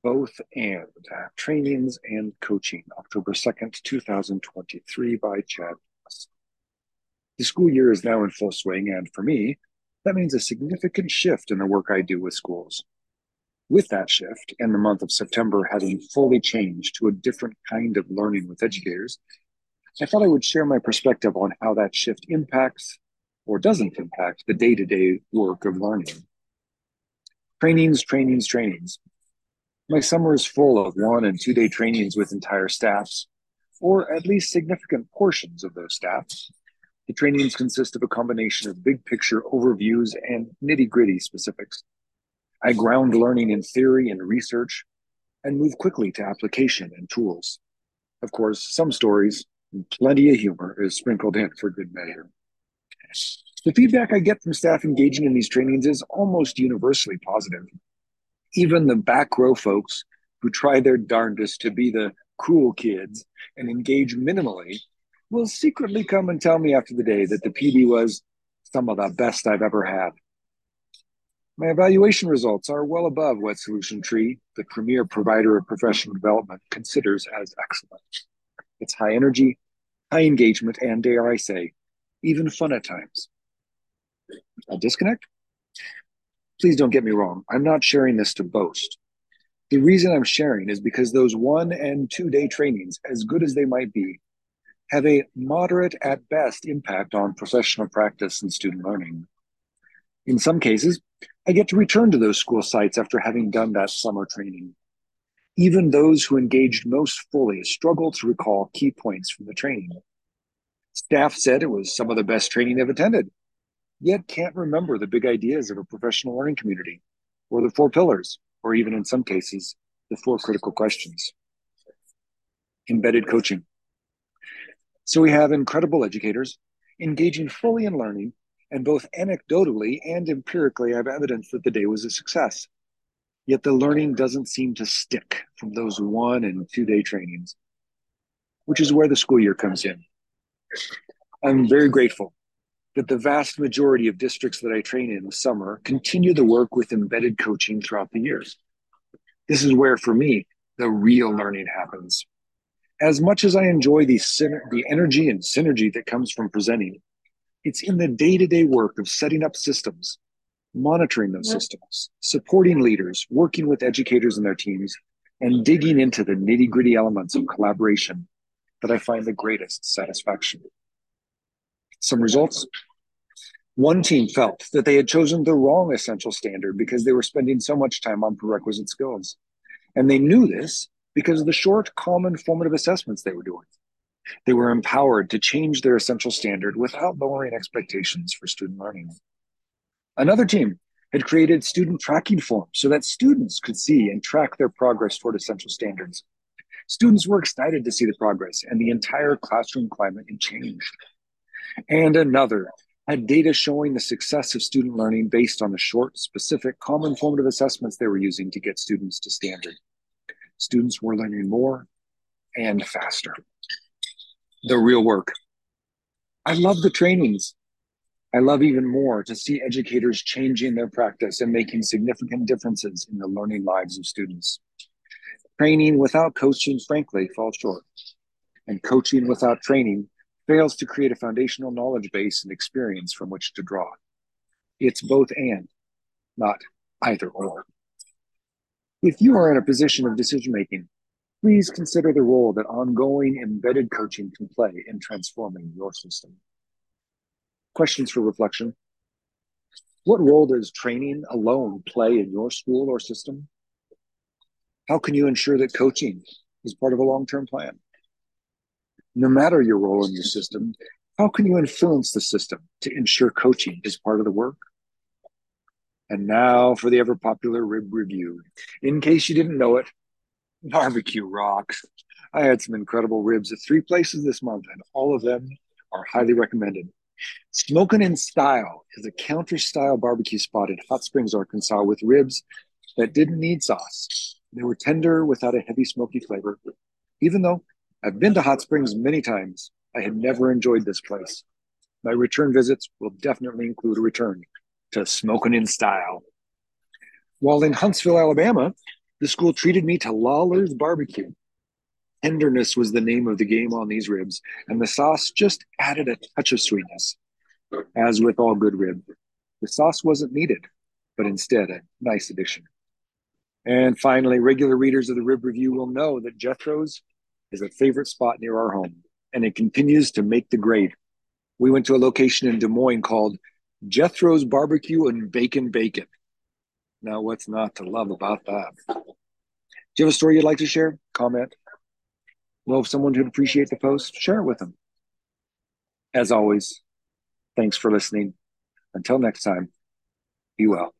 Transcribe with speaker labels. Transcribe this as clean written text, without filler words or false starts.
Speaker 1: Both and Trainings and Coaching, October 2nd, 2023 by Chad. The school year is now in full swing, and for me, that means a significant shift in the work I do with schools. With that shift, and the month of September having fully changed to a different kind of learning with educators, I thought I would share my perspective on how that shift impacts or doesn't impact the day-to-day work of learning. Trainings. My summer is full of 1 and 2 day trainings with entire staffs, or at least significant portions of those staffs. The trainings consist of a combination of big picture overviews and nitty gritty specifics. I ground learning in theory and research and move quickly to application and tools. Of course, some stories and plenty of humor is sprinkled in for good measure. The feedback I get from staff engaging in these trainings is almost universally positive. Even the back row folks who try their darndest to be the cool kids and engage minimally will secretly come and tell me after the day that the PD was some of the best I've ever had. My evaluation results are well above what Solution Tree, the premier provider of professional development, considers as excellent. It's high energy, high engagement, and dare I say, even fun at times. A disconnect? Please don't get me wrong. I'm not sharing this to boast. The reason I'm sharing is because those 1 and 2 day trainings, as good as they might be, have a moderate at best impact on professional practice and student learning. In some cases, I get to return to those school sites after having done that summer training. Even those who engaged most fully struggle to recall key points from the training. Staff said it was some of the best training they've attended, yet can't remember the big ideas of a professional learning community, or the 4 pillars, or even in some cases, the 4 critical questions. Embedded coaching. So we have incredible educators engaging fully in learning, and both anecdotally and empirically I have evidence that the day was a success. Yet the learning doesn't seem to stick from those 1 and 2 day trainings, which is where the school year comes in. I'm very grateful that the vast majority of districts that I train in the summer continue the work with embedded coaching throughout the years. This is where, for me, the real learning happens. As much as I enjoy the energy and synergy that comes from presenting, it's in the day-to-day work of setting up systems, monitoring those systems, supporting leaders, working with educators and their teams, and digging into the nitty-gritty elements of collaboration that I find the greatest satisfaction. Some results. One team felt that they had chosen the wrong essential standard because they were spending so much time on prerequisite skills. And they knew this because of the short, common formative assessments they were doing. They were empowered to change their essential standard without lowering expectations for student learning. Another team had created student tracking forms so that students could see and track their progress toward essential standards. Students were excited to see the progress, and the entire classroom climate had changed. And another had data showing the success of student learning based on the short, specific, common formative assessments they were using to get students to standard. Students were learning more and faster. The real work. I love the trainings. I love even more to see educators changing their practice and making significant differences in the learning lives of students. Training without coaching, frankly, falls short. And coaching without training fails to create a foundational knowledge base and experience from which to draw. It's both and, not either or. If you are in a position of decision-making, please consider the role that ongoing embedded coaching can play in transforming your system. Questions for reflection. What role does training alone play in your school or system? How can you ensure that coaching is part of a long-term plan? No matter your role in your system, how can you influence the system to ensure coaching is part of the work? And now for the ever-popular rib review. In case you didn't know it, barbecue rocks. I had some incredible ribs at 3 places this month, and all of them are highly recommended. Smokin' in Style is a counter-style barbecue spot in Hot Springs, Arkansas, with ribs that didn't need sauce. They were tender without a heavy smoky flavor. Even though I've been to Hot Springs many times, I had never enjoyed this place. My return visits will definitely include a return to Smokin' in Style. While in Huntsville, Alabama, The school treated me to Lawler's barbecue. Tenderness was the name of the game on these ribs, and the sauce just added a touch of sweetness. As with all good rib, the sauce wasn't needed, but instead a nice addition. And finally, regular readers of the Rib Review will know that Jethro's is a favorite spot near our home, and it continues to make the grade. We went to a location in Des Moines called Jethro's Barbecue and Bacon Bacon. Now, what's not to love about that? Do you have a story you'd like to share? Comment. Know of someone who'd appreciate the post? Share it with them. As always, thanks for listening. Until next time, be well.